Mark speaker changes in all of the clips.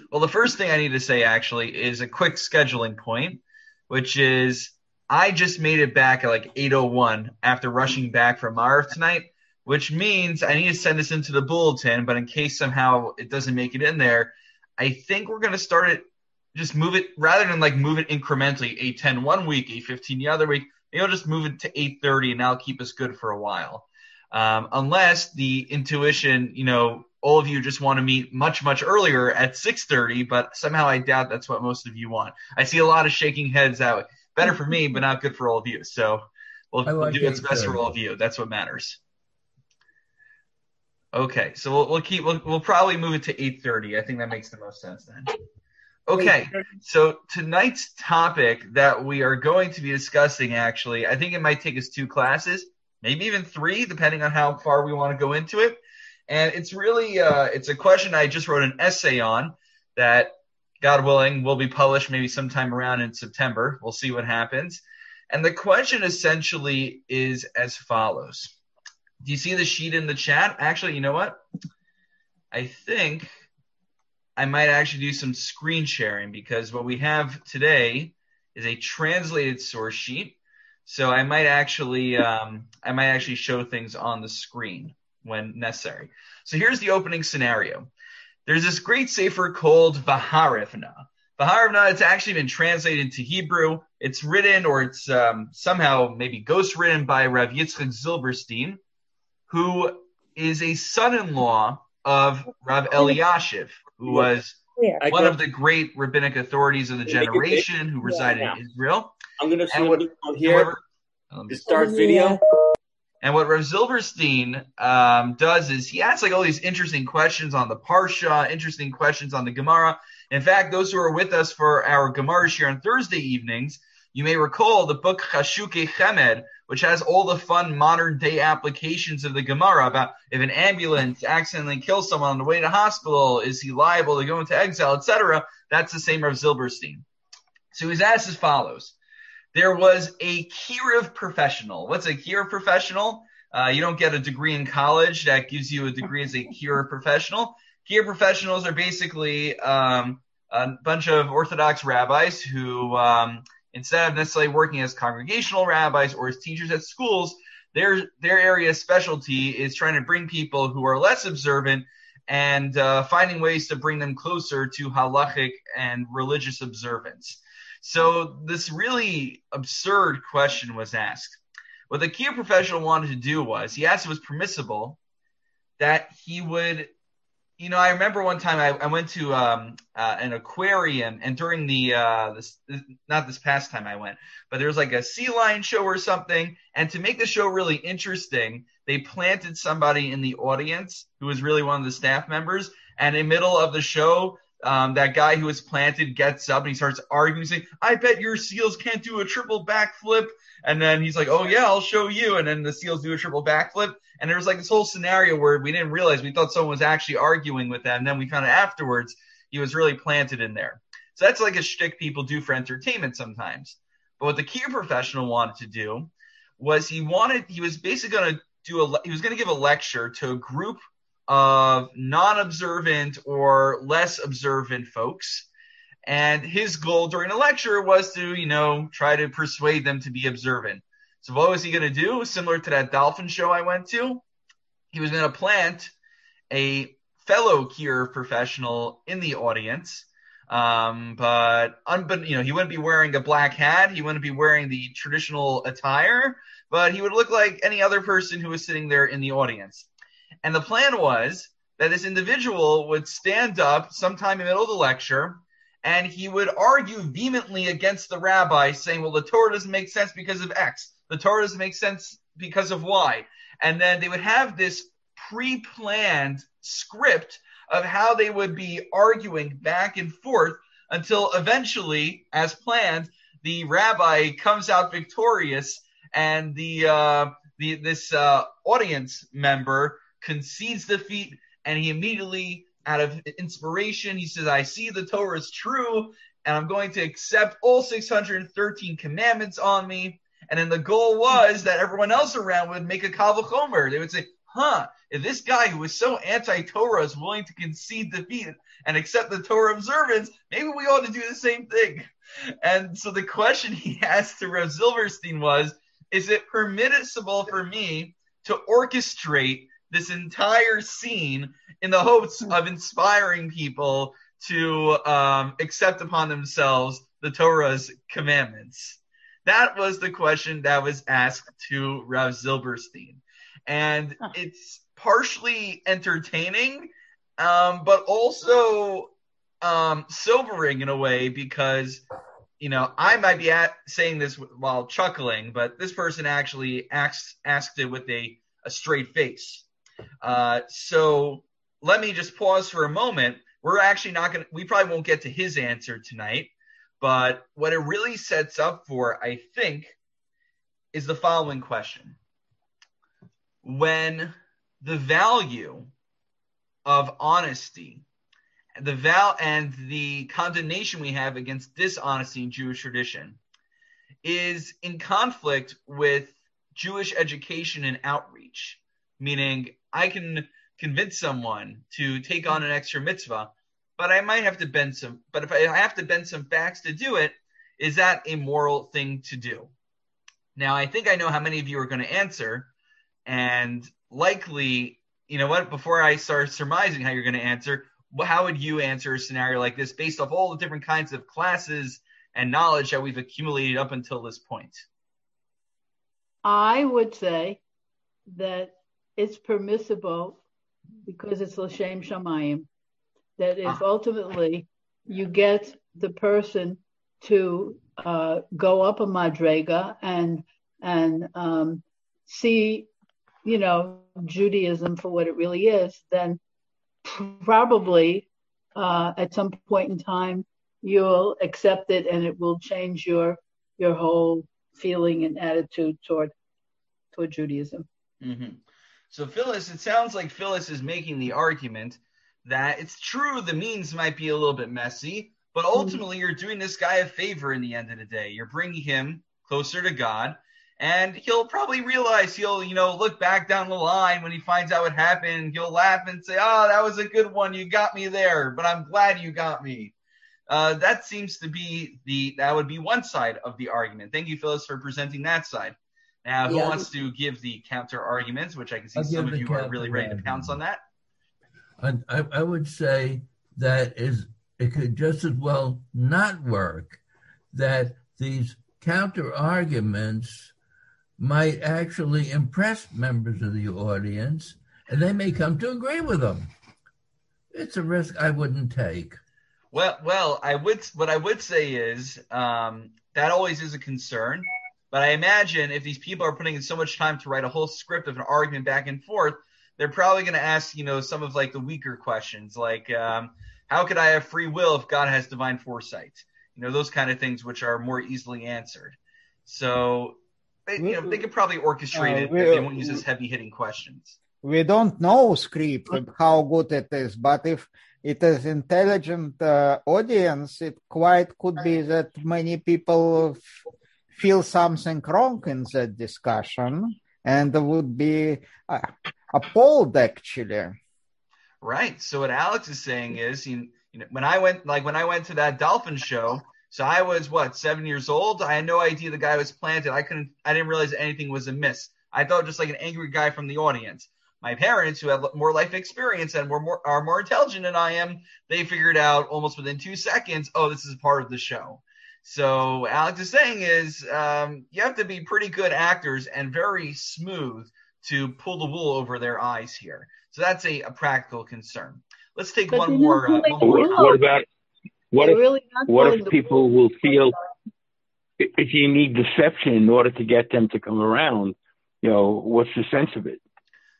Speaker 1: Well, the first thing I need to say actually is a quick scheduling point, which is I just made it back at like 8:01 after rushing back from Marv tonight, which means I need to send this into the bulletin. But in case somehow it doesn't make it in there, I think we're going to start it, just move it rather than like move it incrementally, 8:10 one week, 8:15 the other week. Maybe I'll just move it to 8:30 and that'll keep us good for a while. Unless the intuition, all of you just want to meet much, much earlier at 6:30, but somehow I doubt that's what most of you want. I see a lot of shaking heads that way. Better for me, but not good for all of you. So we'll do what's best for all of you. That's what matters. Okay, so we'll probably move it to 8:30. I think that makes the most sense then. Okay, so tonight's topic that we are going to be discussing, actually, I think it might take us 2 classes, maybe even 3, depending on how far we want to go into it. And it's really, it's a question I just wrote an essay on that, God willing, will be published maybe sometime around in September. We'll see what happens. And the question essentially is as follows. Do you see the sheet in the chat? Actually, you know what? I think I might actually do some screen sharing because what we have today is a translated source sheet. So I might actually show things on the screen when necessary. So here's the opening scenario. There's this great sefer called Vaharivna. Vaharivna, it's actually been translated into Hebrew. It's written, or it's somehow maybe ghost-written by Rav Yitzchak Zilberstein, who is a son-in-law of Rav Eliashiv, who was one of the great rabbinic authorities of the generation who resided in Israel.
Speaker 2: I'm going to show you here. Start video.
Speaker 1: And what Rav Zilberstein does is he asks like all these interesting questions on the Parsha, interesting questions on the Gemara. In fact, those who are with us for our Gemara share on Thursday evenings, you may recall the book Chashuke Chemed, which has all the fun modern-day applications of the Gemara about if an ambulance accidentally kills someone on the way to hospital, is he liable to go into exile, etc. That's the same Rav Zilberstein. So he's asked as follows. There was a Kiruv professional. What's a Kiruv professional? You don't get a degree in college that gives you a degree as a Kiruv professional. Kiruv professionals are basically a bunch of Orthodox rabbis who, instead of necessarily working as congregational rabbis or as teachers at schools, their area of specialty is trying to bring people who are less observant and finding ways to bring them closer to halachic and religious observance. So this really absurd question was asked. What the Kiruv professional wanted to do was, he asked if it was permissible that he would, I remember one time I went to an aquarium, and during not this past time I went, but there was like a sea lion show or something, and to make the show really interesting, they planted somebody in the audience who was really one of the staff members, and in the middle of the show, that guy who was planted gets up and he starts arguing, saying, I bet your seals can't do a triple backflip. And then he's like, oh yeah, I'll show you. And then the seals do a triple backflip. And there was like this whole scenario where we didn't realize, we thought someone was actually arguing with them. And then we found out afterwards he was really planted in there. So that's like a shtick people do for entertainment sometimes. But what the Kiruv professional wanted to do was he was basically going to give a lecture to a group of non-observant or less observant folks. And his goal during the lecture was to, try to persuade them to be observant. So what was he going to do? Similar to that dolphin show I went to, he was going to plant a fellow Kiruv professional in the audience. But he wouldn't be wearing a black hat. He wouldn't be wearing the traditional attire, but he would look like any other person who was sitting there in the audience. And the plan was that this individual would stand up sometime in the middle of the lecture, and he would argue vehemently against the rabbi, saying, well, the Torah doesn't make sense because of X. The Torah doesn't make sense because of Y. And then they would have this pre-planned script of how they would be arguing back and forth until eventually, as planned, the rabbi comes out victorious, and this audience member concedes defeat, and he immediately, out of inspiration, he says, I see the Torah is true, and I'm going to accept all 613 commandments on me. And then the goal was that everyone else around would make a kal v'chomer. They would say, if this guy who was so anti-Torah is willing to concede defeat and accept the Torah observance, maybe we ought to do the same thing. And so the question he asked to Rav Zilberstein was, is it permissible for me to orchestrate this entire scene in the hopes of inspiring people to accept upon themselves the Torah's commandments? That was the question that was asked to Rav Zilberstein. And it's partially entertaining, but also sobering in a way, because, I might be saying this while chuckling, but this person actually asked it with a straight face. So let me just pause for a moment. We probably won't get to his answer tonight, but what it really sets up for, I think, is the following question. When the value of honesty, and the condemnation we have against dishonesty in Jewish tradition is in conflict with Jewish education and outreach, meaning I can convince someone to take on an extra mitzvah, but I might have to bend some. But if I have to bend some facts to do it, is that a moral thing to do? Now, I think I know how many of you are going to answer, and likely, before I start surmising how you're going to answer, how would you answer a scenario like this based off all the different kinds of classes and knowledge that we've accumulated up until this point?
Speaker 3: I would say that it's permissible because it's l'shem shamayim, that if ultimately you get the person to go up a madrega and see, Judaism for what it really is, then probably at some point in time you'll accept it, and it will change your whole feeling and attitude toward Judaism.
Speaker 1: Mm-hmm. So Phyllis, it sounds like Phyllis is making the argument that it's true the means might be a little bit messy, but ultimately you're doing this guy a favor in the end of the day. You're bringing him closer to God, and he'll probably realize, he'll, look back down the line when he finds out what happened. He'll laugh and say, oh, that was a good one. You got me there, but I'm glad you got me. That seems to be that would be one side of the argument. Thank you, Phyllis, for presenting that side. Now, who wants to give the counter arguments, which I can see some of you are really ready to pounce on that?
Speaker 4: I would say that it could just as well not work, that these counter arguments might actually impress members of the audience, and they may come to agree with them. It's a risk I wouldn't take.
Speaker 1: Well, what I would say is that always is a concern. But I imagine if these people are putting in so much time to write a whole script of an argument back and forth, they're probably going to ask, some of like the weaker questions, like how could I have free will if God has divine foresight? Those kind of things which are more easily answered. So they could probably orchestrate it. They won't use as heavy-hitting questions.
Speaker 5: We don't know script, how good it is, but if it is intelligent audience, it quite could be that many people feel something wrong in that discussion and would be appalled, actually.
Speaker 1: Right. So what Alex is saying is, when I went to that dolphin show, so I was 7 years old. I had no idea the guy was planted. I didn't realize anything was amiss. I thought just like an angry guy from the audience. My parents, who have more life experience and are more intelligent than I am, they figured out almost within 2 seconds, oh, this is part of the show. So Alex is saying is you have to be pretty good actors and very smooth to pull the wool over their eyes here. So that's a practical concern. Let's take one more.
Speaker 2: What if people will feel if you need deception in order to get them to come around? What's the sense of it?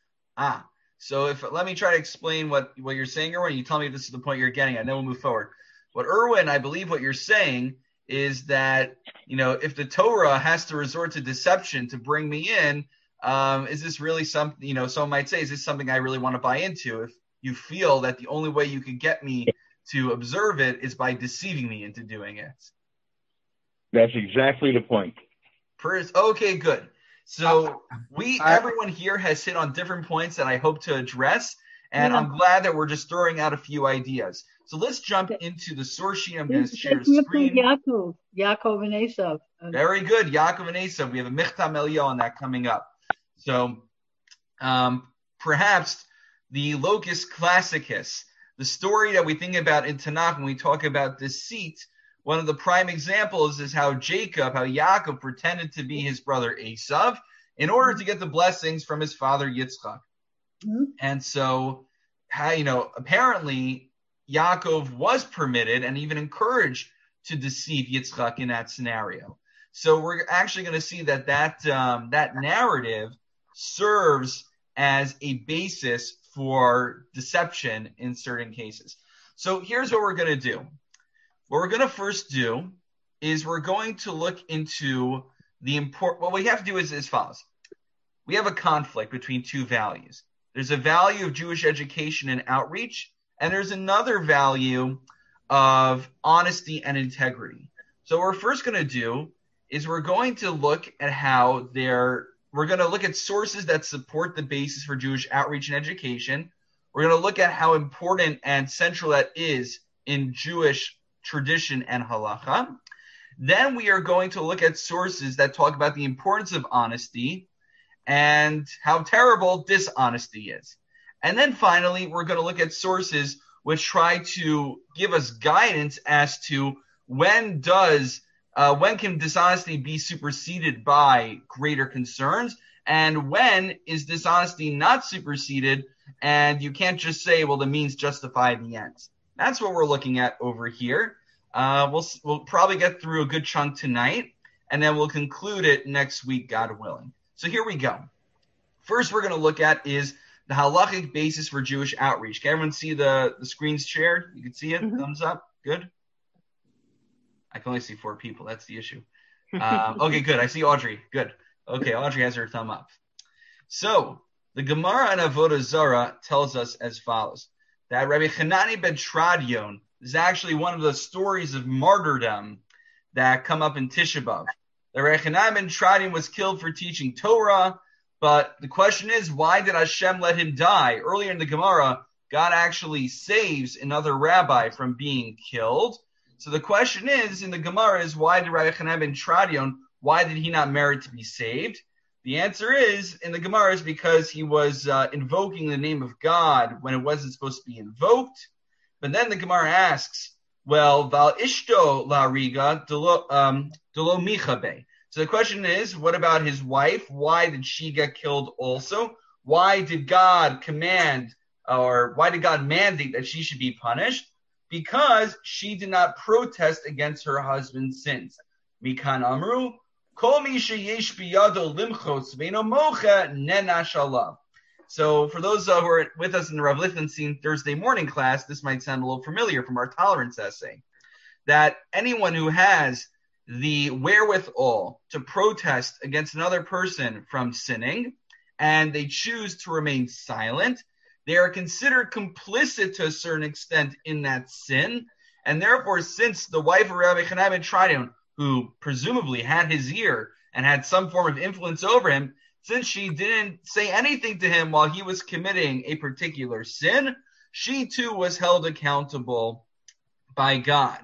Speaker 1: So let me try to explain what you're saying, Erwin. You tell me if this is the point you're getting at, and then we'll move forward. What Erwin, I believe what you're saying is that, if the Torah has to resort to deception to bring me in, is this really something, someone might say, is this something I really want to buy into? If you feel that the only way you could get me to observe it is by deceiving me into doing it.
Speaker 2: That's exactly the point.
Speaker 1: Okay, good. So everyone here has hit on different points that I hope to address, and I'm glad that we're just throwing out a few ideas. So let's jump into the source sheet. I'm going to share the screen.
Speaker 3: Yaakov and Esav.
Speaker 1: Very good, Yaakov and Esav. We have a Michtam Eliyah on that coming up. So perhaps the locus classicus, the story that we think about in Tanakh when we talk about deceit, one of the prime examples is how Yaakov pretended to be his brother Esav in order to get the blessings from his father Yitzchak. Mm-hmm. And so, apparently Yaakov was permitted and even encouraged to deceive Yitzchak in that scenario. So we're actually going to see that narrative serves as a basis for deception in certain cases. So here's what we're going to do. What we're going to first do is we're going to look into what we have to do is as follows. We have a conflict between two values. There's a value of Jewish education and outreach, and there's another value of honesty and integrity. So what we're first going to do is we're going to look at we're going to look at sources that support the basis for Jewish outreach and education. We're going to look at how important and central that is in Jewish tradition and halacha. Then we are going to look at sources that talk about the importance of honesty and how terrible dishonesty is. And then finally, we're going to look at sources which try to give us guidance as to when can dishonesty be superseded by greater concerns, and when is dishonesty not superseded, and you can't just say, well, the means justify the ends. That's what we're looking at over here. We'll probably get through a good chunk tonight, and then we'll conclude it next week, God willing. So here we go. First we're going to look at is the halachic basis for Jewish outreach. Can everyone see the screens shared? You can see it? Mm-hmm. Thumbs up? Good? I can only see 4 people. That's the issue. Okay, good. I see Audrey. Good. Okay, Audrey has her thumb up. So the Gemara in Avodah Zarah tells us as follows, that Rabbi Hanani ben Tradion is actually one of the stories of martyrdom that come up in Tisha B'Av. The Rabbi Hanani ben Tradion was killed for teaching Torah, but the question is, why did Hashem let him die? Earlier in the Gemara, God actually saves another rabbi from being killed. So the question is, in the Gemara, is why did Rabbi Hanani ben Tradion, why did he not merit to be saved? The answer is, in the Gemara, is because he was invoking the name of God when it wasn't supposed to be invoked. But then the Gemara asks, well, Val Ishto La Riga Delo Michabe. So the question is, what about his wife? Why did she get killed also? Why did God mandate that she should be punished? Because she did not protest against her husband's sins. Mikan Amru, Kol mi sheyesh biyado limchos ve'eno mocha nenash alav. So for those who are with us in the Rav Lichtenstein Thursday morning class, this might sound a little familiar from our tolerance essay, that anyone who has the wherewithal to protest against another person from sinning, and they choose to remain silent, they are considered complicit to a certain extent in that sin, and therefore, since the wife of Rabbi Hanani ben Tradion, who presumably had his ear and had some form of influence over him, since she didn't say anything to him while he was committing a particular sin, she too was held accountable by God.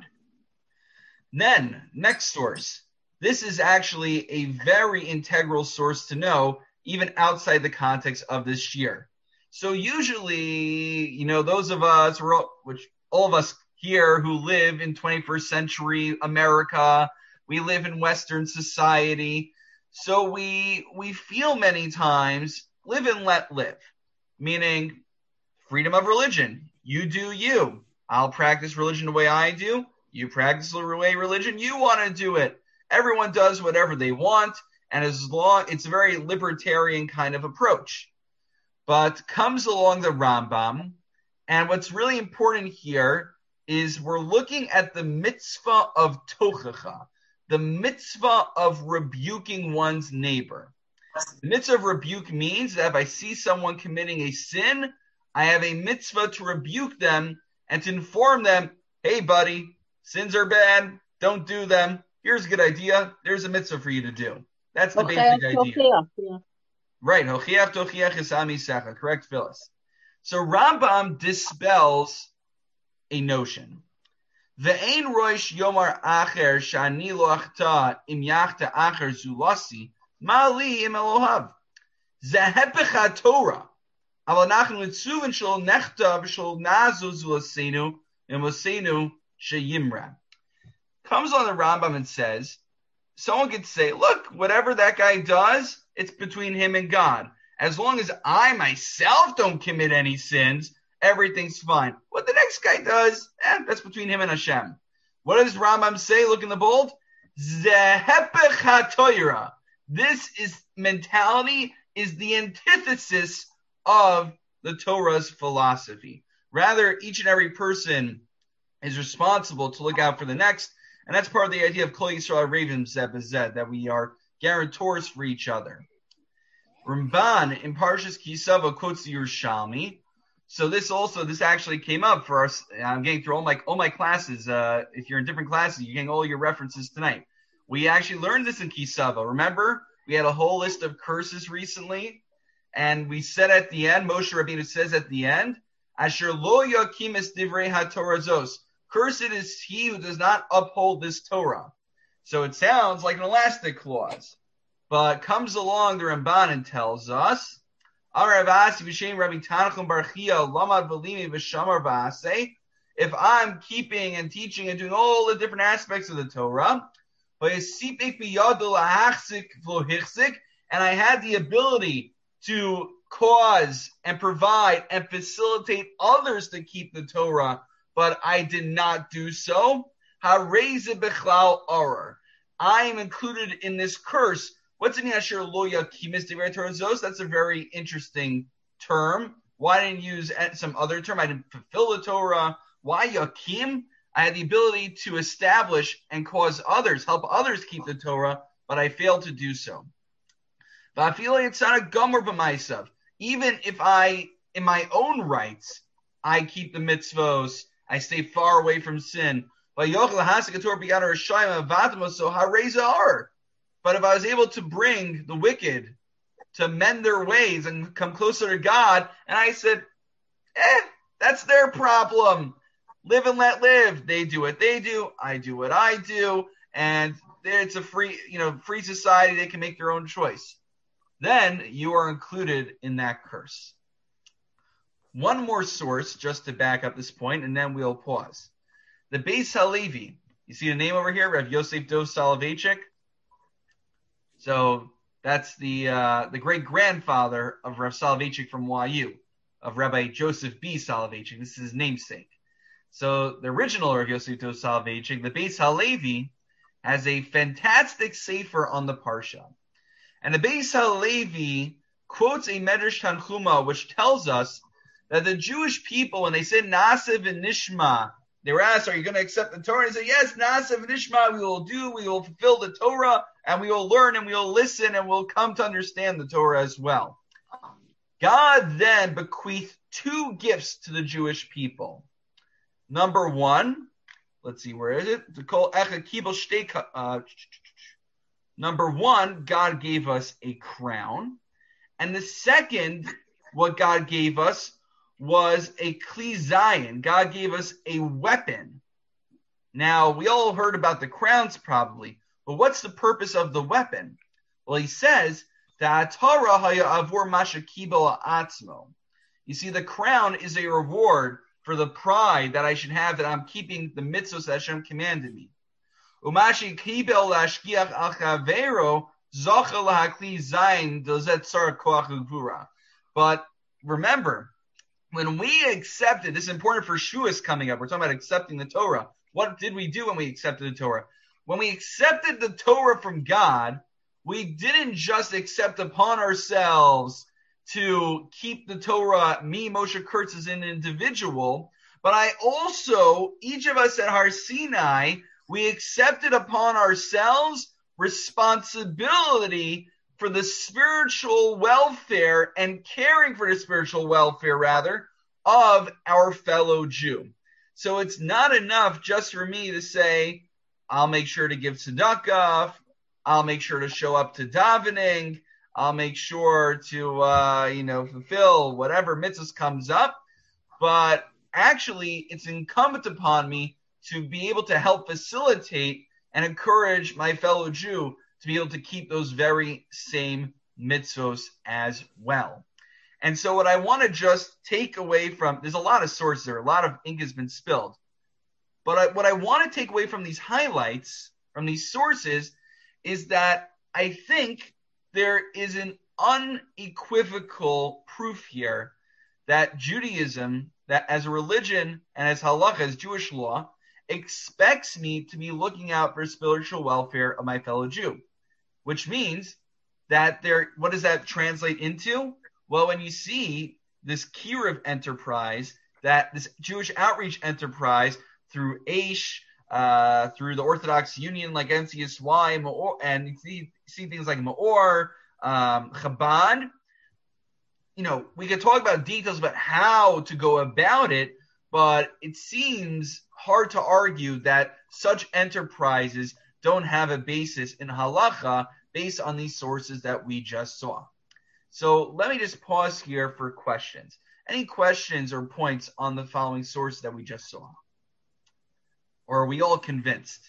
Speaker 1: Then, next source. This is actually a very integral source to know, even outside the context of this year. So usually, those of us, all of us here who live in 21st century America, we live in Western society. So we feel many times live and let live, meaning freedom of religion. You do you. I'll practice religion the way I do. You practice the way religion you want to do it. Everyone does whatever they want, and it's a very libertarian kind of approach. But comes along the Rambam, and what's really important here is we're looking at the mitzvah of tochacha, the mitzvah of rebuking one's neighbor. The mitzvah of rebuke means that if I see someone committing a sin, I have a mitzvah to rebuke them and to inform them, hey, buddy, sins are bad, don't do them. Here's a good idea. There's a mitzvah for you to do. That's the basic idea.
Speaker 3: Yeah.
Speaker 1: Right. Hochiach tochiach esami secha. Correct, Phyllis. So Rambam dispels a notion. Ve'ein roish yomar acher shani lo achta im yachta acher zulasi mali im Elohav. Zehepech haTorah. Aval nachnu mitzuven shel nechta v'shel nazu zulasenu imosenu sheyimra. Comes on the Rambam and says, someone could say, look, whatever that guy does, it's between him and God. As long as I myself don't commit any sins, everything's fine. What the next guy does, that's between him and Hashem. What does Rambam say? Look in the bold. Zehepech haTorah. This mentality is the antithesis of the Torah's philosophy. Rather, each and every person is responsible to look out for the next, and that's part of the idea of Kol Yisrael Ravim Zeh B'Zeh, that we are guarantors for each other. Ramban in Parshas Ki Savo quotes the Yerushalmi. So this actually came up for us. I'm getting through all my classes. If you're in different classes, you're getting all your references tonight. We actually learned this in Ki Savo. Remember, we had a whole list of curses recently, and we said at the end, Moshe Rabbeinu says at the end, Asher lo yakim es divrei haTorah zos. Cursed is he who does not uphold this Torah. So it sounds like an elastic clause. But comes along the Ramban and tells us, if I'm keeping and teaching and doing all the different aspects of the Torah, and I had the ability to cause and provide and facilitate others to keep the Torah, but I did not do so, I am included in this curse. What's in Asher lo yakim divrei Torah zos? That's a very interesting term. Why didn't you use some other term? I didn't fulfill the Torah. Why yakim? I had the ability to establish and cause others, help others keep the Torah, but I failed to do so. Even if I, in my own rights, I keep the mitzvos, I stay far away from sin. But if I was able to bring the wicked to mend their ways and come closer to God, and I said, that's their problem. Live and let live. They do what they do. I do what I do. And it's a free society. They can make their own choice. Then you are included in that curse. One more source just to back up this point, and then we'll pause. The Beis Halevi. You see the name over here, Rav Yosef Dov Soloveitchik. So that's the great grandfather of Rav Soloveitchik from YU, of Rabbi Joseph B. Soloveitchik. This is his namesake. So the original Rav Yosef Dov Soloveitchik, the Beis Halevi, has a fantastic sefer on the Parsha. And the Beis Halevi quotes a Medrash Tanchuma, which tells us that the Jewish people, when they said Na'aseh v'nishma, they were asked, are you going to accept the Torah? And they said, yes, Na'aseh v'nishma, we will fulfill the Torah, and we will learn, and we will listen, and we'll come to understand the Torah as well. God then bequeathed two gifts to the Jewish people. Number one, let's see, where is it? Number one, God gave us a crown. And the second, what God gave us was a Kli Zayin. God gave us a weapon. Now, we all heard about the crowns probably, but what's the purpose of the weapon? Well, he says, you see, the crown is a reward for the pride that I should have that I'm keeping the mitzvahs that Hashem commanded me. But remember, when we accepted, this is important for Shuas coming up, we're talking about accepting the Torah. What did we do when we accepted the Torah? When we accepted the Torah from God, we didn't just accept upon ourselves to keep the Torah, me, Moshe Kurtz, as an individual, but each of us at Har Sinai, we accepted upon ourselves responsibility for the spiritual welfare and caring for the spiritual welfare, rather, of our fellow Jew. So it's not enough just for me to say, I'll make sure to give tzedakah, I'll make sure to show up to davening. I'll make sure to, fulfill whatever mitzvahs comes up. But actually, it's incumbent upon me to be able to help facilitate and encourage my fellow Jew to be able to keep those very same mitzvos as well. And so what I want to just take away from, there's a lot of sources there, a lot of ink has been spilled. But what I want to take away from these highlights, from these sources, is that I think there is an unequivocal proof here that Judaism, that as a religion and as halacha, as Jewish law, expects me to be looking out for spiritual welfare of my fellow Jew, which means that what does that translate into? Well, when you see this Kiruv enterprise, that this Jewish outreach enterprise through Aish, through the Orthodox Union like NCSY, and you see things like Maor, Chabad, we could talk about details about how to go about it, but it seems hard to argue that such enterprises don't have a basis in halacha based on these sources that we just saw. So let me just pause here for questions. Any questions or points on the following sources that we just saw? Or are we all convinced?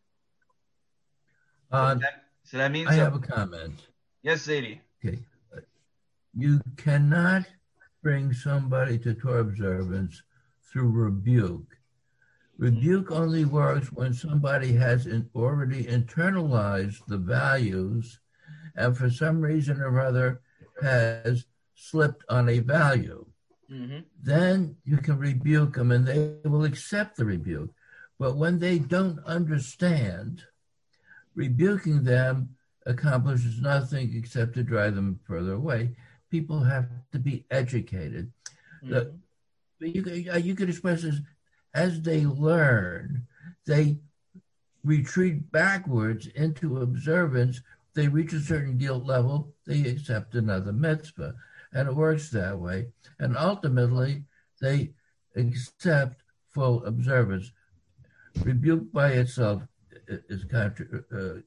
Speaker 4: I have a comment.
Speaker 1: Yes, Zadie.
Speaker 4: Okay. You cannot bring somebody to Torah observance through rebuke. Rebuke only works when somebody has already internalized the values and for some reason or other has slipped on a value. Mm-hmm. Then you can rebuke them and they will accept the rebuke. But when they don't understand, rebuking them accomplishes nothing except to drive them further away. People have to be educated. Mm-hmm. You could express this as they learn, they retreat backwards into observance. They reach a certain guilt level, they accept another mitzvah. And it works that way. And ultimately, they accept full observance. Rebuke by itself is counterproductive.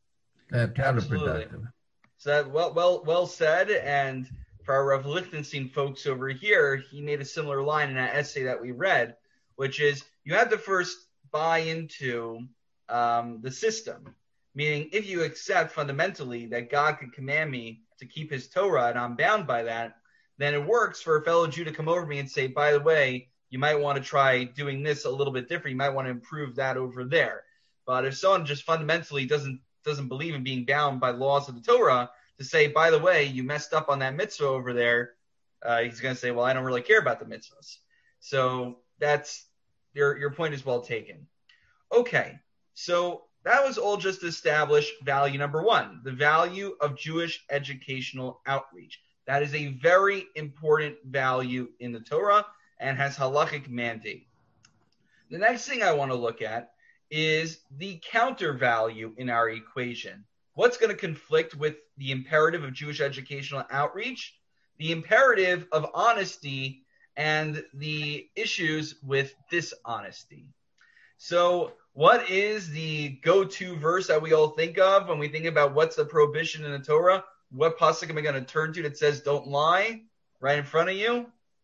Speaker 1: Absolutely. So that well said. And for our Rav Lichtenstein folks over here, he made a similar line in that essay that we read, which is you have to first buy into the system. Meaning, if you accept fundamentally that God could command me to keep his Torah and I'm bound by that, then it works for a fellow Jew to come over to me and say, by the way, you might want to try doing this a little bit different. You might want to improve that over there. But if someone just fundamentally doesn't believe in being bound by laws of the Torah, to say, by the way, you messed up on that mitzvah over there, he's going to say, well, I don't really care about the mitzvahs. So that's your point is well taken. Okay, so that was all just to establish value number one, the value of Jewish educational outreach. That is a very important value in the Torah and has halachic mandate. The next thing I want to look at is the counter value in our equation. What's going to conflict with the imperative of Jewish educational outreach, the imperative of honesty, and the issues with dishonesty? So what is the go-to verse that we all think of when we think about what's the prohibition in the Torah? What pasuk am I going to turn to that says don't lie right in front of you?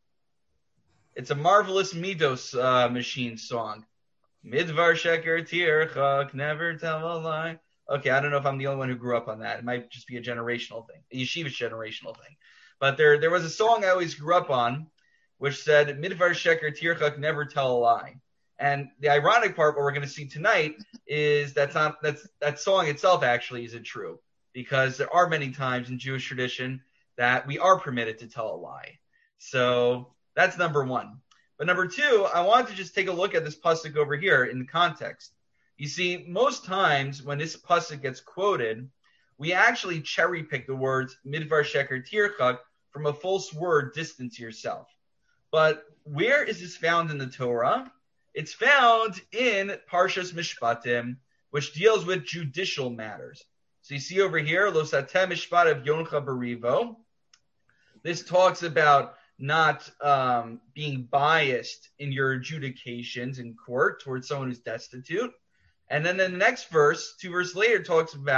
Speaker 1: It's a Marvelous Midos Machine song. Midvar sheker tirchak, never tell a lie. Okay, I don't know if I'm the only one who grew up on that. It might just be a generational thing, a yeshivish generational thing. But there was a song I always grew up on, which said, Midvar sheker tirchak, never tell a lie. And the ironic part, what we're going to see tonight, is that song itself actually isn't true, because there are many times in Jewish tradition that we are permitted to tell a lie. So that's number one. But number two, I want to just take a look at this pasuk over here in the context. You see, most times when this pasuk gets quoted, we actually cherry pick the words midvar sheker tirchak from a false word, distance yourself. But where is this found in the Torah? It's found in Parshas Mishpatim, which deals with judicial matters. So you see over here, Lo satem mishpat of Yoncha berivo. This talks about not being biased in your adjudications in court towards someone who's destitute. And then the next verse, 2 verses later, talks about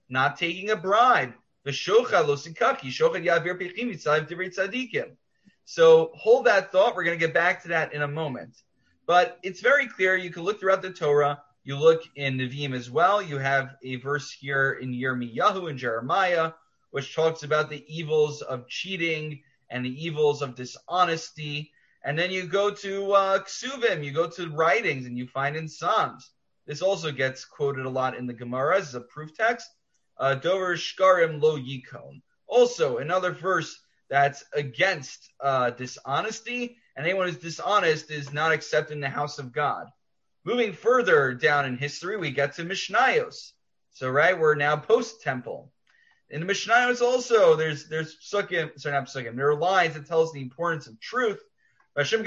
Speaker 1: not taking a bribe. V'shochad lo sikaki, shochad ya'avir pechim mitzayim divrei tzadikim. So hold that thought. We're going to get back to that in a moment. But it's very clear. You can look throughout the Torah. You look in Nevi'im as well. You have a verse here in Yirmiyahu and Jeremiah, which talks about the evils of cheating and the evils of dishonesty. And then you go to Ksuvim, you go to writings, and you find in Psalms. This also gets quoted a lot in the Gemara as a proof text. Dover shkarim lo yikon. Also, another verse that's against dishonesty, and anyone who's dishonest is not accepted in the house of God. Moving further down in history, we get to Mishnayos. So, right, we're now post-temple. In the Mishnayos also, there's psukim, sorry, not psukim, there are lines that tell us the importance of truth. The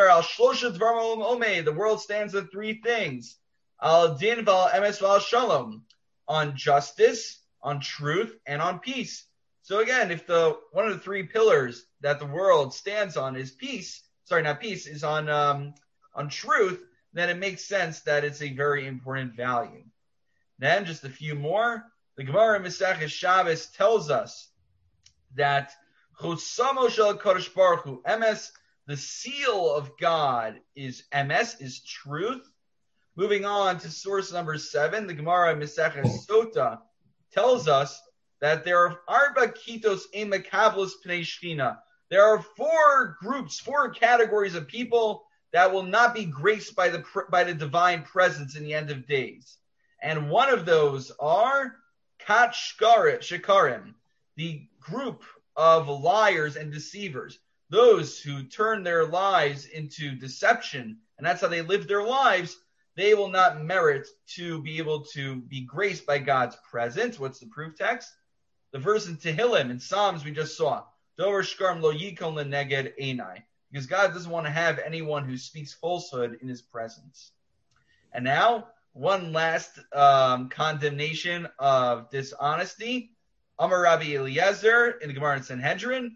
Speaker 1: world stands on three things. Al din val emes val shalom. On justice, on truth, and on peace. So again, if one of the three pillars that the world stands on is is on truth, then it makes sense that it's a very important value. Then just a few more. The Gemara Maseches Shabbos tells us that Chosamo shel Kadosh Baruch Hu, emes, the seal of God is emes, is truth. Moving on to source number 7, the Gemara Maseches Sota tells us that there are arba kitos ein makablos pnei shchina. There are 4 groups, 4 categories of people that will not be graced by the divine presence in the end of days. And one of those are kat shekarim, the group of liars and deceivers, those who turn their lives into deception, and that's how they live their lives. They will not merit to be able to be graced by God's presence. What's the proof text? The verse in Tehillim, in Psalms we just saw. Dover shkarim lo yikon leneged einai. Because God doesn't want to have anyone who speaks falsehood in his presence. And now, one last condemnation of dishonesty. Amar Rabbi Eliezer in the Gemara in Sanhedrin.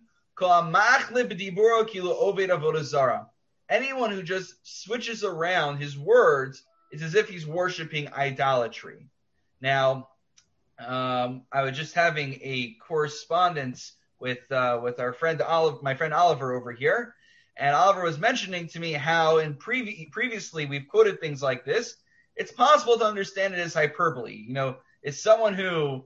Speaker 1: Anyone who just switches around his words is as if he's worshiping idolatry. Now, I was just having a correspondence with our friend my friend Oliver over here, and Oliver was mentioning to me how previously we've quoted things like this. It's possible to understand it as hyperbole. It's someone who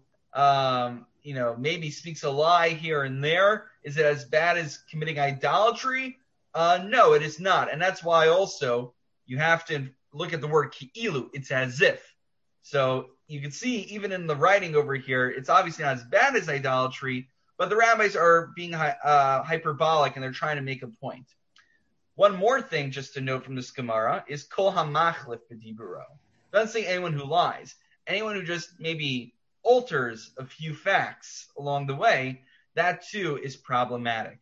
Speaker 1: maybe speaks a lie here and there. Is it as bad as committing idolatry? No, it is not. And that's why also you have to look at the word ki'ilu. It's as if. So you can see even in the writing over here, it's obviously not as bad as idolatry, but the rabbis are being hyperbolic and they're trying to make a point. One more thing just to note from this Gemara is kol hamachlif b'diburo. Doesn't say anyone who lies. Anyone who just maybe alters a few facts along the way, that too is problematic.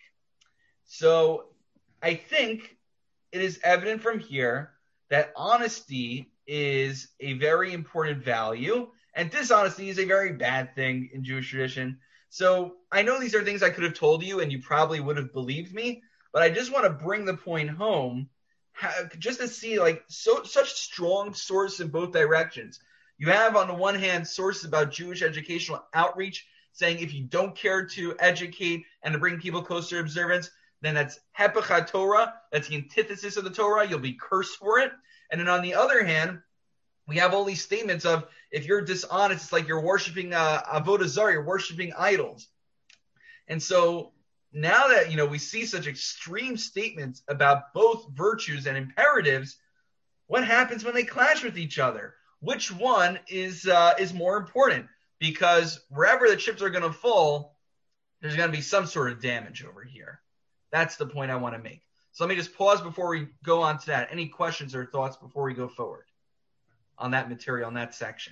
Speaker 1: So I think it is evident from here that honesty is a very important value, and dishonesty is a very bad thing in Jewish tradition. So I know these are things I could have told you, and you probably would have believed me, but I just want to bring the point home, just to see such strong source in both directions. You have on the one hand sources about Jewish educational outreach saying if you don't care to educate and to bring people closer to observance, then that's hepech Torah, that's the antithesis of the Torah, you'll be cursed for it. And then on the other hand, we have all these statements of if you're dishonest, it's like you're worshiping avodah zarah, you're worshiping idols. And so now that we see such extreme statements about both virtues and imperatives, what happens when they clash with each other? Which one is more important? Because wherever the chips are going to fall, there's going to be some sort of damage over here. That's the point I want to make. So let me just pause before we go on to that. Any questions or thoughts before we go forward on that material, on that section?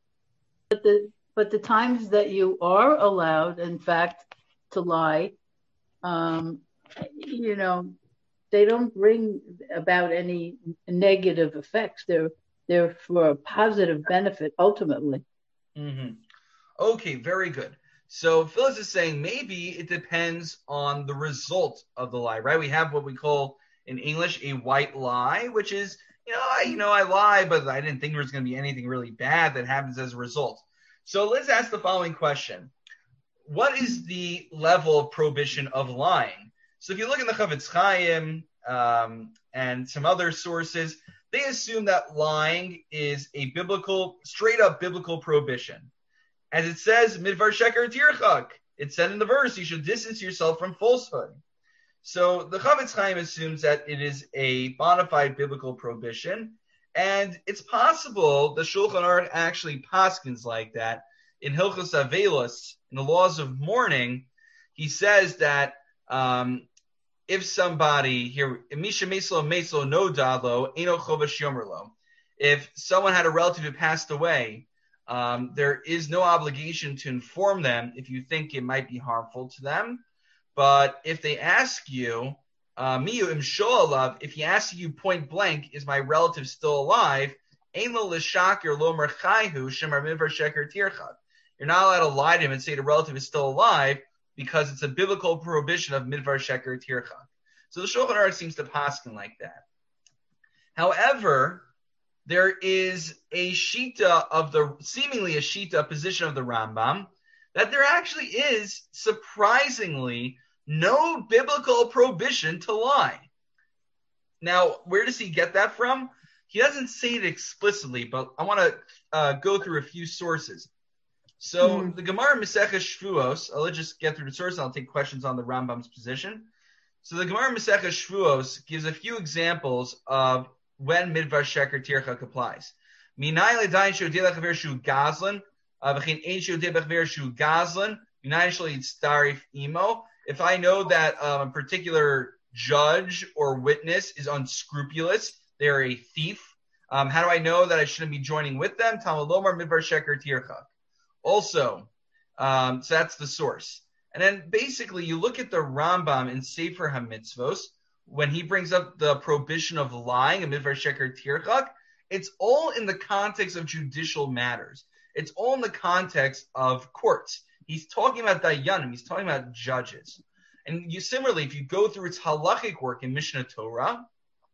Speaker 3: But the times that you are allowed, in fact, to lie, they don't bring about any negative effects. They're for a positive benefit ultimately.
Speaker 1: Mm-hmm. Okay, very good. So Phyllis is saying maybe it depends on the result of the lie, right? We have what we call in English a white lie, which is, I lie, but I didn't think there was going to be anything really bad that happens as a result. So let's ask the following question. What is the level of prohibition of lying? So if you look in the Chavetz Chaim and some other sources, they assume that lying is a straight up biblical prohibition. As it says, midvar sheker tirchak. It said in the verse, you should distance yourself from falsehood. So the Chavetz Chaim assumes that it is a bona fide biblical prohibition, and it's possible the Shulchan Aruch actually paskins like that. In Hilchos Avelos, in the laws of mourning, he says that if somebody here, if someone had a relative who passed away, there is no obligation to inform them if you think it might be harmful to them. But if they ask you, if he asks you point blank, is my relative still alive? You're not allowed to lie to him and say the relative is still alive because it's a biblical prohibition of midvar sheker tirchak. So the Shulchan Aruch seems to paskin like that. However, there is seemingly a shita position of the Rambam that there actually is surprisingly no biblical prohibition to lie. Now, where does he get that from? He doesn't say it explicitly, but I want to go through a few sources. So the Gemara Maseches Shvuos, I'll just get through the source and I'll take questions on the Rambam's position. So the Gemara Maseches Shvuos gives a few examples of when midvar sheker tirchak applies. Minay ledayin she'odei lechaver shu gazlan, v'chein ein she'odei lechaver shu gazlan, minay shelo yitztarif imo. If I know that a particular judge or witness is unscrupulous, they're a thief, how do I know that I shouldn't be joining with them? Talmud lomar midvar sheker tirchak. Also, so that's the source. And then basically you look at the Rambam in Sefer HaMitzvos, when he brings up the prohibition of lying in midvar sheker tirchak, it's all in the context of judicial matters. It's all in the context of courts. He's talking about dayanim. He's talking about judges. And similarly, if you go through its halachic work in Mishnah Torah,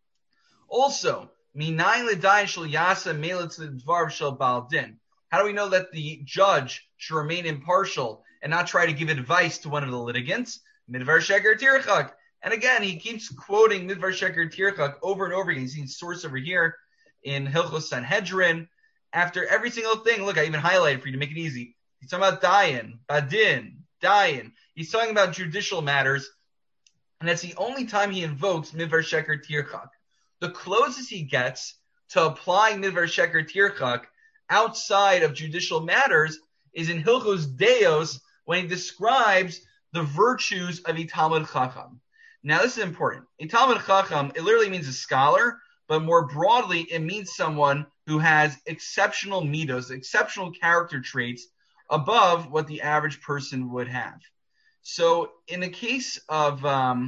Speaker 1: also, minayin ledayin shel yasa meilitz ledvar shel bal din. How do we know that the judge should remain impartial and not try to give advice to one of the litigants? Midvar sheker tirchak. And again, he keeps quoting midvar sheker tirchak over and over again. He's seen source over here in Hilchos Sanhedrin. After every single thing, look, I even highlighted for you to make it easy. He's talking about dayan, badin, dayan. He's talking about judicial matters, and that's the only time he invokes midvar sheker tirchak. The closest he gets to applying midvar sheker tirchak outside of judicial matters is in Hilchos Deos when he describes the virtues of a Talmid Chacham. Now, this is important. A Talmid Chacham, it literally means a scholar, but more broadly, it means someone who has exceptional midos, exceptional character traits above what the average person would have. So in the case of,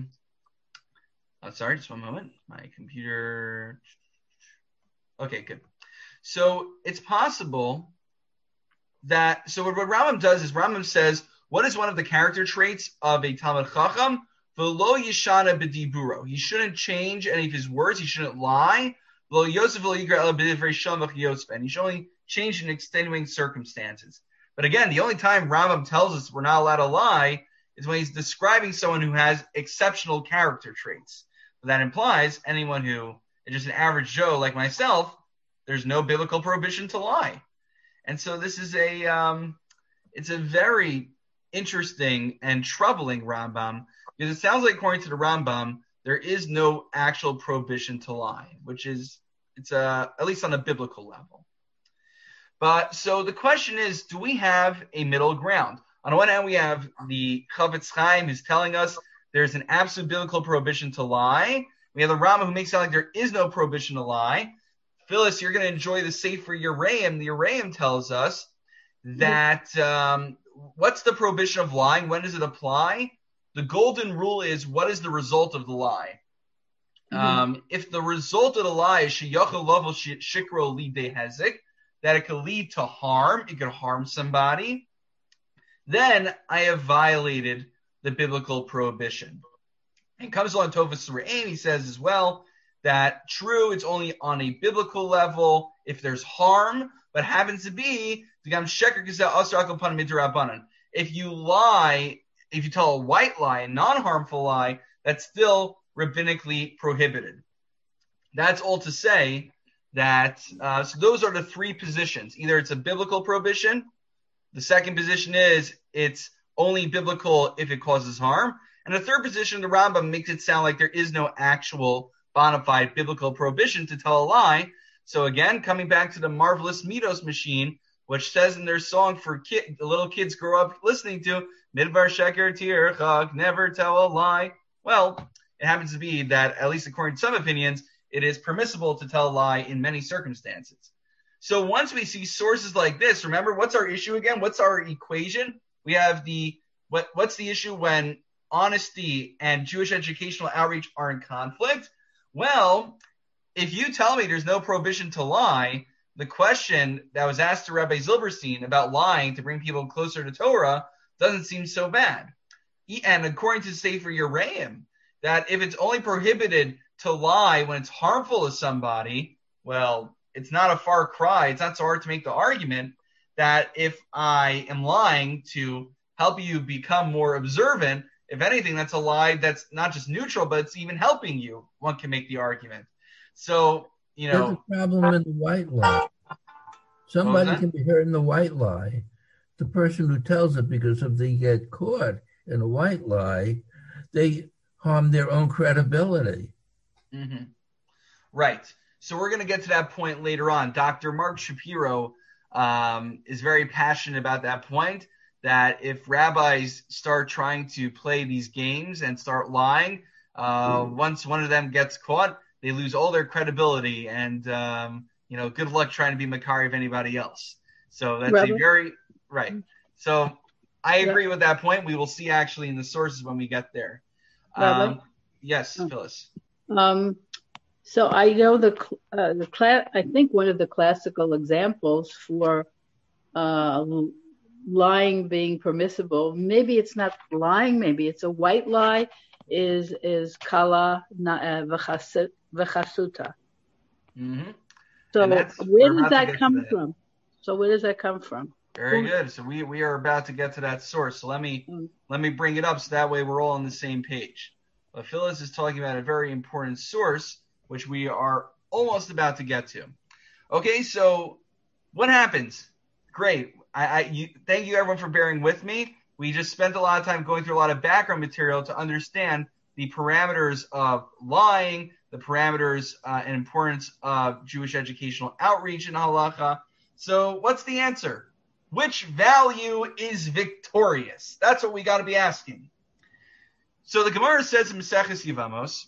Speaker 1: sorry, just one moment. My computer. Okay, good. So it's possible that, so what Rambam does is Rambam says, what is one of the character traits of a Talmid Chacham? V'lo yishana b'diburo. He shouldn't change any of his words. He shouldn't lie. V'lo yosef v'lo yigra ela b'divrei shalom v'chiyosef. And he should only change in extenuating circumstances. But again, the only time Rambam tells us we're not allowed to lie is when he's describing someone who has exceptional character traits. But that implies anyone who is just an average Joe like myself, there's no biblical prohibition to lie. And so this is it's a very interesting and troubling Rambam, because it sounds like according to the Rambam, there is no actual prohibition to lie, which is, at least on a biblical level. But so the question is, do we have a middle ground? On the one hand, we have the Chavetz Chaim who's telling us there's an absolute biblical prohibition to lie. We have the Rambam who makes it sound like there is no prohibition to lie. Phyllis, you're going to enjoy the Sefer Yereim. The Yereim tells us that what's the prohibition of lying? When does it apply? The golden rule is, what is the result of the lie? If the result of the lie is sheyachol lavel shikro lidei hezek, that it could lead to harm, it could harm somebody, then I have violated the biblical prohibition. And comes along Tovas Re'im, he says as well that true, it's only on a biblical level if there's harm, but happens to be if you lie, if you tell a white lie, a non-harmful lie, that's still rabbinically prohibited. That's all to say that, so those are the three positions. Either it's a biblical prohibition. The second position is it's only biblical if it causes harm. And the third position, the Rambam makes it sound like there is no actual bona fide biblical prohibition to tell a lie. So again, coming back to the marvelous Midos machine, which says in their song for the little kids grow up listening to, Midbar Sheker Tirchak, never tell a lie. Well, it happens to be that, at least according to some opinions, it is permissible to tell a lie in many circumstances. So once we see sources like this, remember, what's our issue again? What's our equation? We have what's the issue when honesty and Jewish educational outreach are in conflict? Well, if you tell me there's no prohibition to lie, the question that was asked to Rabbi Zilberstein about lying to bring people closer to Torah doesn't seem so bad. And according to Sefer Yereim, that if it's only prohibited to lie when it's harmful to somebody, well, it's not a far cry. It's not so hard to make the argument that if I am lying to help you become more observant, if anything, that's a lie that's not just neutral, but it's even helping you. One can make the argument. So,
Speaker 4: there's a problem in the white lie. Somebody can be hurt in the white lie. The person who tells it, because if they get caught in a white lie, they harm their own credibility.
Speaker 1: Mm-hmm. Right. So we're going to get to that point later on. Dr. Mark Shapiro is very passionate about that point, that if rabbis start trying to play these games and start lying, once one of them gets caught, they lose all their credibility, and good luck trying to be Makari of anybody else. So that's a very right. So I agree with that point. We will see actually in the sources when we get there. Yes, Phyllis.
Speaker 3: So I know I think one of the classical examples for lying being permissible, maybe it's not lying, maybe it's a white lie, is kala v'chasuta.
Speaker 1: Mm-hmm.
Speaker 3: So where does that come from?
Speaker 1: Very good. So we are about to get to that source. So let me bring it up so that way we're all on the same page. But Phyllis is talking about a very important source, which we are almost about to get to. Okay, so what happens? Great. Thank you everyone for bearing with me. We just spent a lot of time going through a lot of background material to understand the parameters of lying, the parameters and importance of Jewish educational outreach in halacha. So what's the answer? Which value is victorious? That's what we got to be asking. So the Gemara says in Maseches Yevamos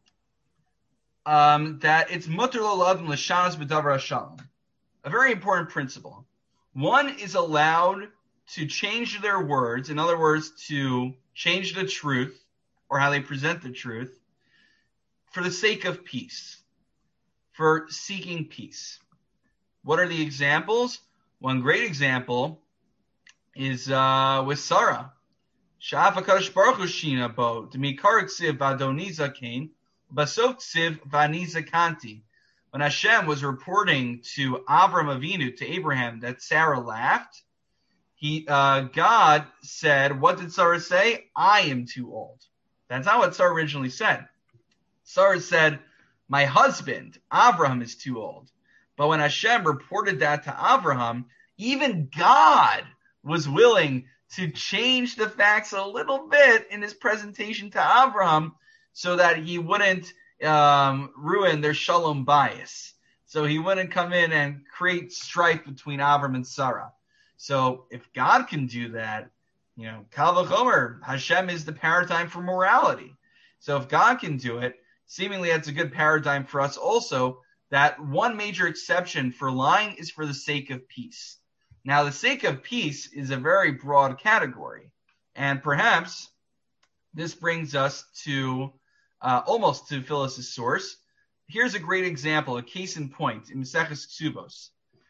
Speaker 1: that it's mutar l'adam l'shanos b'davar hashalom. A very important principle. One is allowed to change their words, in other words, to change the truth or how they present the truth for the sake of peace, for seeking peace. What are the examples? One great example is with Sarah. Sha'af HaKadosh Baruch Hu shina bo d'mikar ksiv v'adoni zakein b'sof ksiv v'ani zakanti. When Hashem was reporting to Avram Avinu, to Abraham, that Sarah laughed, God said, what did Sarah say? I am too old. That's not what Sarah originally said. Sarah said, my husband, Abraham, is too old. But when Hashem reported that to Abraham, even God was willing to change the facts a little bit in his presentation to Abraham so that he wouldn't ruin their shalom bias. So he wouldn't come in and create strife between Avram and Sarah. So if God can do that, Kal v'chomer, Hashem is the paradigm for morality. So if God can do it, seemingly that's a good paradigm for us also, that one major exception for lying is for the sake of peace. Now, the sake of peace is a very broad category. And perhaps this brings us to almost to Phyllis' source. Here's a great example, a case in point, in Maseches Ksubos.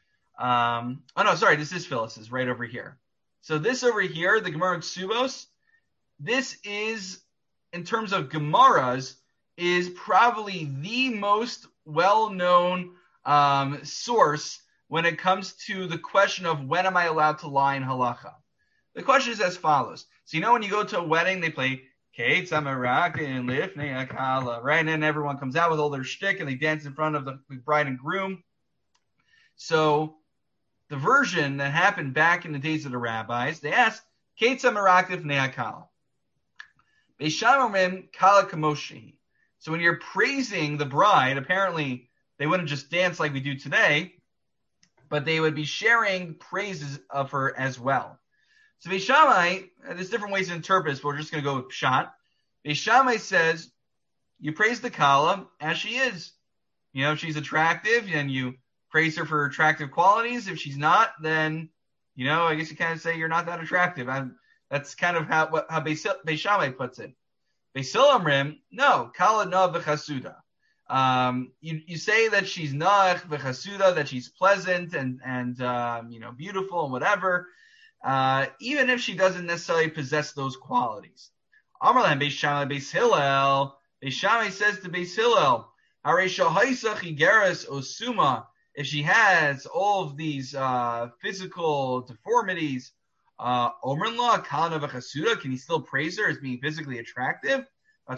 Speaker 1: This is Phyllis's right over here. So this over here, the Gemara Ksubos, this is, in terms of Gemaras, is probably the most well-known source when it comes to the question of when am I allowed to lie in halacha. The question is as follows. So when you go to a wedding, they play Kate Samarak and Lifnei Akala, right? And then everyone comes out with all their shtick and they dance in front of the bride and groom. So the version that happened back in the days of the rabbis, they asked, Kate Samarak Lifnei Akala. Beishamim Kala Kamoshi. So when you're praising the bride, apparently they wouldn't just dance like we do today, but they would be sharing praises of her as well. So Beis Shammai, there's different ways to interpret this, but we're just going to go with Pshat. Beis Shammai says, you praise the Kala as she is. If she's attractive, and you praise her for her attractive qualities. If she's not, then, I guess you kind of say you're not that attractive. That's kind of how Beis Shammai puts it. Beis Hillel Omrim, no, Kala na v'chasuda. You say that she's nach v'chasuda, that she's pleasant and beautiful and whatever. Even if she doesn't necessarily possess those qualities. Amar lahem Beis Shammai Beis Hillel. Beis Shammai says to Beis Hillel, Harei shahaisa chigeres osuma. If she has all of these physical deformities, Omrin la kana v'chasuda, can you still praise her as being physically attractive? How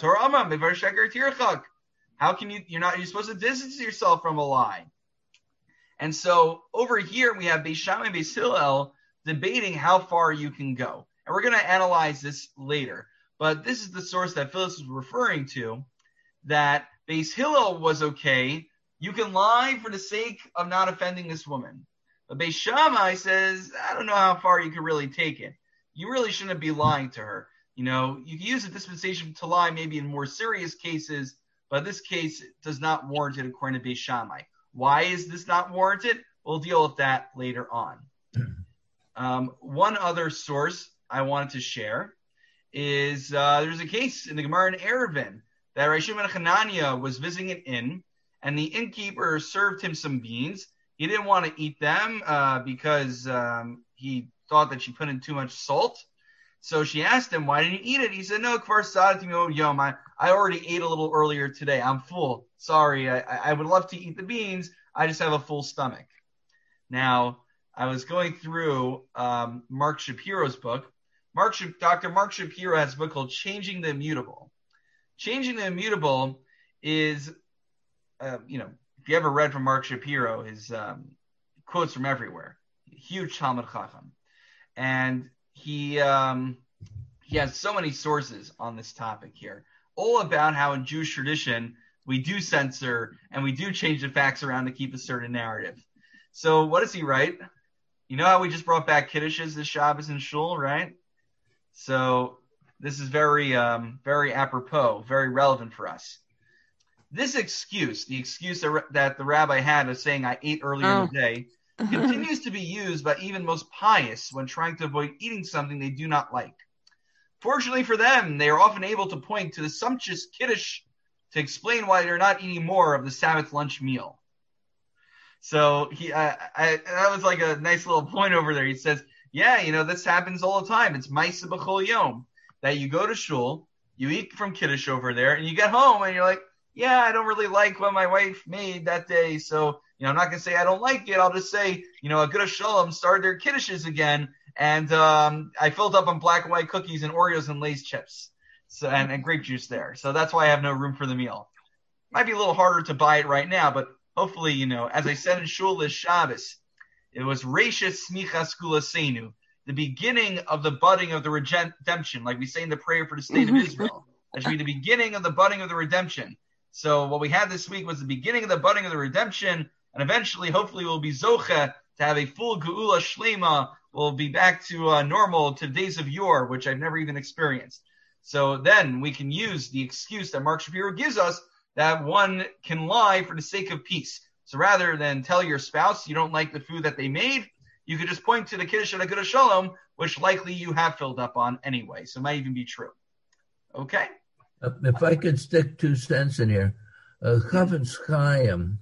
Speaker 1: can you're supposed to distance yourself from a lie. And so over here we have Beis Shammai and Beis Hillel debating how far you can go. And we're going to analyze this later. But this is the source that Phyllis was referring to, that Beis Hillel was okay. You can lie for the sake of not offending this woman. But Beis Shammai says, I don't know how far you can really take it. You really shouldn't be lying to her. You can use a dispensation to lie maybe in more serious cases, but this case does not warrant it according to Beis Shammai. Why is this not warranted? We'll deal with that later on. One other source I wanted to share is there's a case in the Gemara in Eruvin that Rashi ben Hanania was visiting an inn, and the innkeeper served him some beans. He didn't want to eat them because he thought that she put in too much salt. So she asked him, why didn't you eat it? He said, no, kvar sadati me'od yom. I already ate a little earlier today. I'm full. Sorry, I would love to eat the beans. I just have a full stomach. Now, I was going through Mark Shapiro's book. Dr. Mark Shapiro has a book called Changing the Immutable. Changing the Immutable is, if you ever read from Mark Shapiro, his quotes from everywhere. Huge Talmud Chacham. And he has so many sources on this topic here, all about how in Jewish tradition we do censor and we do change the facts around to keep a certain narrative. So what does he write? You know how we just brought back Kiddushes this Shabbos in Shul, right? So this is very, very apropos, very relevant for us. This excuse, the excuse that the rabbi had of saying I ate earlier in the day, continues to be used by even most pious when trying to avoid eating something they do not like. Fortunately for them, they are often able to point to the sumptuous Kiddush to explain why they're not eating more of the Sabbath lunch meal. So that was like a nice little point over there. He says, yeah, this happens all the time. It's Maisa B'chol Yom, that you go to shul, you eat from Kiddush over there, and you get home and you're like, yeah, I don't really like what my wife made that day. So, I'm not going to say I don't like it. I'll just say, Agudas Shalom started their Kiddushes again. And I filled up on black and white cookies and Oreos and Lay's chips. So and grape juice there. So that's why I have no room for the meal. Might be a little harder to buy it right now, but hopefully, as I said in Shul this Shabbos, it was Reishis Smichas Kulasenu, the beginning of the budding of the redemption, like we say in the prayer for the state of Israel. That should be the beginning of the budding of the redemption. So what we had this week was the beginning of the budding of the redemption, and eventually, hopefully, we'll be Zocha to have a full Geula Shlema. We'll be back to normal, to days of yore, which I've never even experienced. So then we can use the excuse that Mark Shapiro gives us that one can lie for the sake of peace. So rather than tell your spouse you don't like the food that they made, you could just point to the Kiddush and Agudas Shalom, which likely you have filled up on anyway. So it might even be true. Okay?
Speaker 4: If I could stick 2 cents in here. Chafetz Chaim,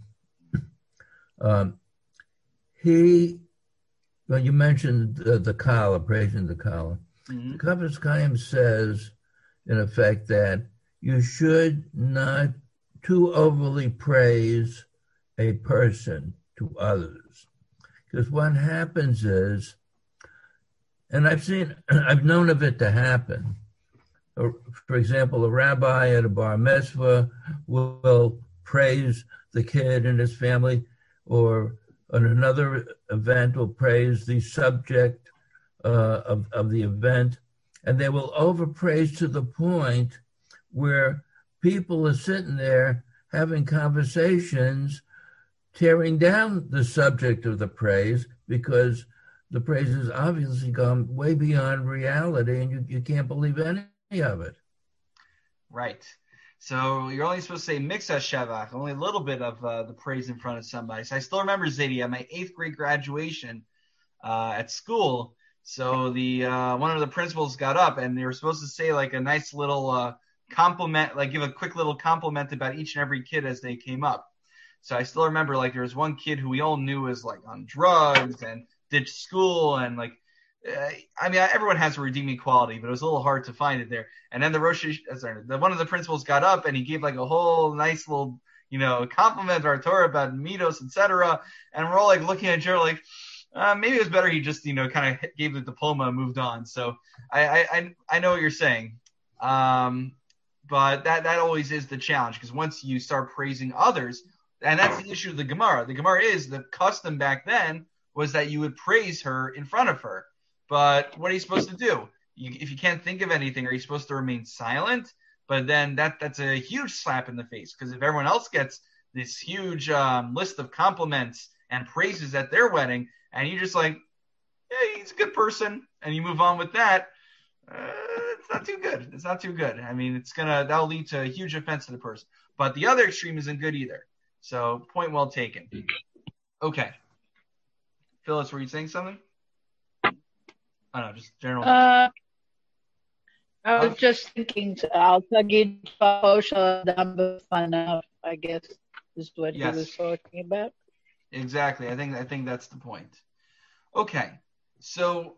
Speaker 4: you mentioned the Kala, praising the Kala. Mm-hmm. Chafetz Chaim says, in effect, that you should not too overly praise a person to others. Because what happens is, and I've known of it to happen. For example, a rabbi at a bar mitzvah will praise the kid and his family, or on another event will praise the subject of the event, and they will overpraise to the point where people are sitting there having conversations, tearing down the subject of the praise, because the praise has obviously gone way beyond reality, and you can't believe any of it.
Speaker 1: Right. So you're only supposed to say mixa shevach, only a little bit of the praise in front of somebody. So I still remember, Zadie, at my 8th grade graduation at school. So the one of the principals got up, and they were supposed to say like a nice little compliment, like give a quick little compliment about each and every kid as they came up. So I still remember, like, there was one kid who we all knew was like on drugs and ditched school, and like, I mean, everyone has a redeeming quality, but it was a little hard to find it there. And then one of the principals got up and he gave like a whole nice little, compliment to our Torah about midos, etc. And we're all like looking at each other like, maybe it was better he just, kind of gave the diploma and moved on. So I know what you're saying. But that always is the challenge, because once you start praising others, and that's the issue of the Gemara. The Gemara is, the custom back then was that you would praise her in front of her. But what are you supposed to do? If you can't think of anything, are you supposed to remain silent? But then that's a huge slap in the face, because if everyone else gets this huge list of compliments and praises at their wedding, and you just like, yeah, he's a good person, and you move on with that, it's not too good. It's not too good. I mean, that'll lead to a huge offense to the person. But the other extreme isn't good either. So, point well taken. Okay. Phyllis, were you saying something? Oh, no, just general.
Speaker 3: I was just thinking, I'll tagi enough, I guess, is what he was talking about.
Speaker 1: Exactly. I think that's the point. Okay. So,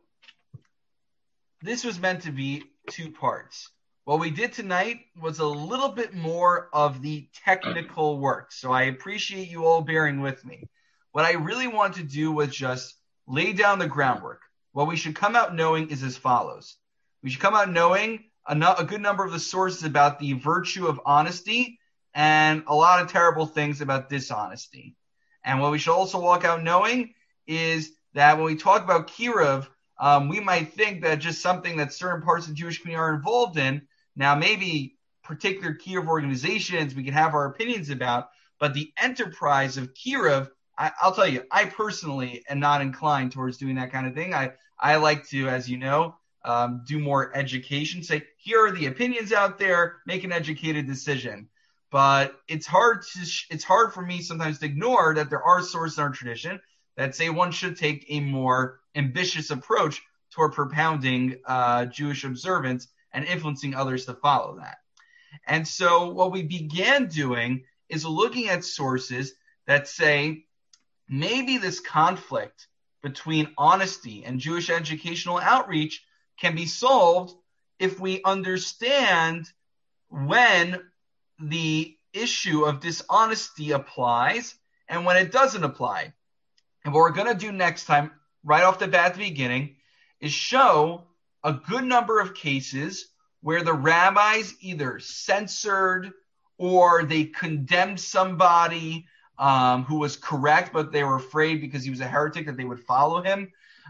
Speaker 1: this was meant to be 2 parts. What we did tonight was a little bit more of the technical work, so I appreciate you all bearing with me. What I really want to do was just lay down the groundwork. What we should come out knowing is as follows. We should come out knowing a good number of the sources about the virtue of honesty and a lot of terrible things about dishonesty. And what we should also walk out knowing is that when we talk about Kiruv, we might think that just something that certain parts of the Jewish community are involved in. Now, maybe particular Kiruv organizations we can have our opinions about, but the enterprise of Kiruv, I'll tell you, I personally am not inclined towards doing that kind of thing. I like to, as you know, do more education, say, here are the opinions out there, make an educated decision. But it's hard for me sometimes to ignore that there are sources in our tradition that say one should take a more ambitious approach toward propounding Jewish observance and influencing others to follow that. And so what we began doing is looking at sources that say maybe this conflict between honesty and Jewish educational outreach can be solved if we understand when the issue of dishonesty applies and when it doesn't apply. And what we're going to do next time, right off the bat at the beginning, is show a good number of cases where the rabbis either censored or they condemned somebody who was correct, but they were afraid because he was a heretic that they would follow him.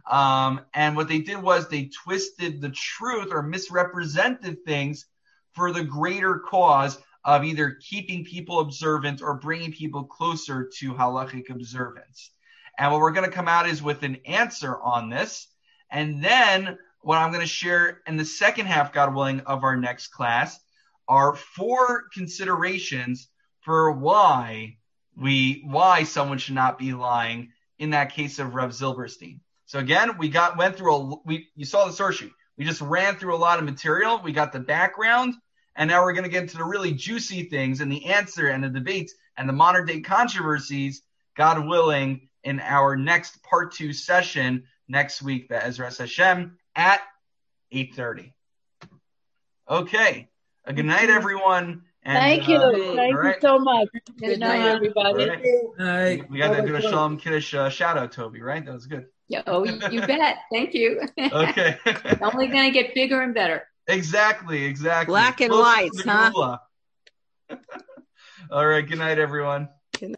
Speaker 1: And what they did was they twisted the truth or misrepresented things for the greater cause of either keeping people observant or bringing people closer to halachic observance. And what we're going to come out is with an answer on this. And then what I'm going to share in the second half, God willing, of our next class are 4 considerations for why someone should not be lying in that case of Rav Zilberstein. So again, you saw the source sheet. We just ran through a lot of material. We got the background, and now we're going to get into the really juicy things and the answer and the debates and the modern day controversies, God willing, in our next part 2 session next week, Be'ezras Hashem, at 8:30. Okay. Good night, everyone. And,
Speaker 3: thank you. Thank you so much.
Speaker 6: Good night, everybody.
Speaker 1: Right. We got to do a Shalom Kiddush shout out, Toby, right? That was good.
Speaker 6: Yeah, oh, you bet. Thank you.
Speaker 1: Okay.
Speaker 6: Only going to get bigger and better.
Speaker 1: Exactly.
Speaker 7: Black and whites, huh?
Speaker 1: All right. Good night, everyone.